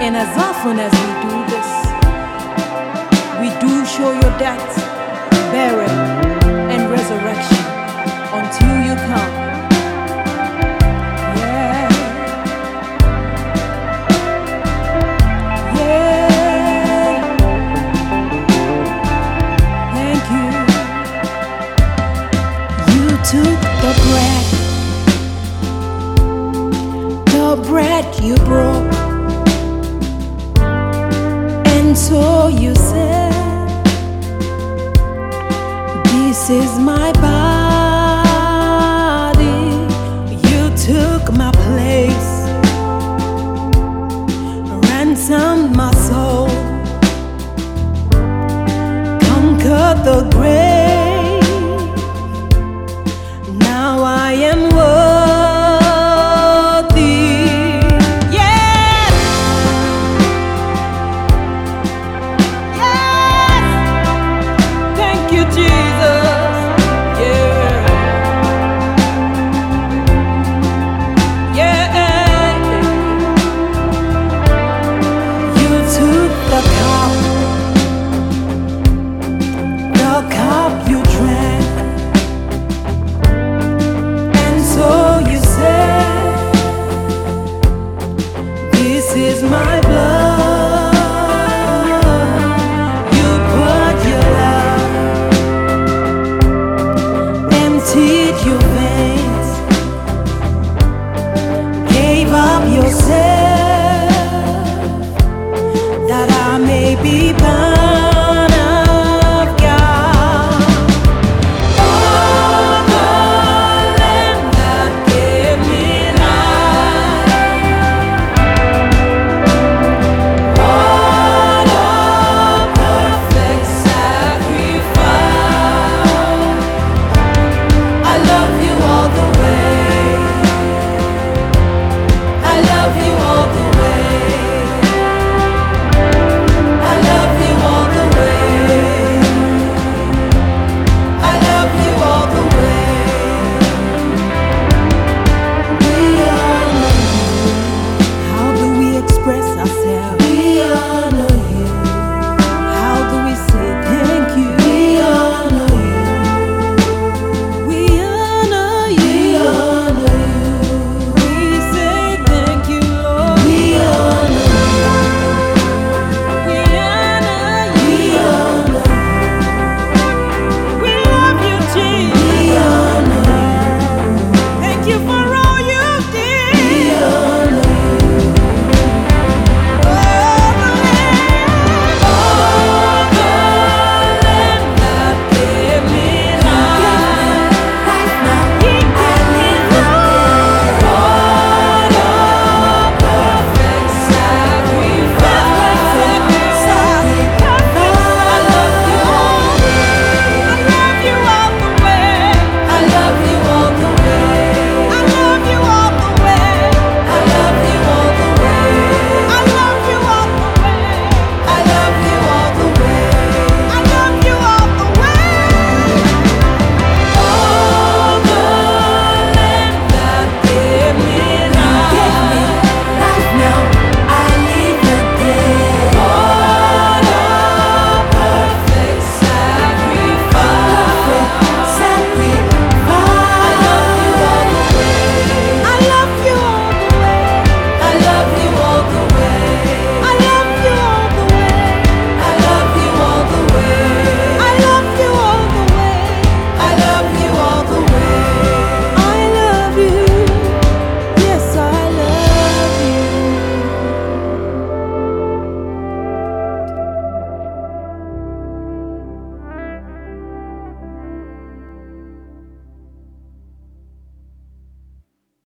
And as often as we do this, we do show your death, burial, and resurrection until you come. Yeah. Yeah. Thank you. You took the bread you broke. And so you said, this is my body. You took my place, ransomed my soul, conquered the grave. Now I am you drank, and so you said, this is my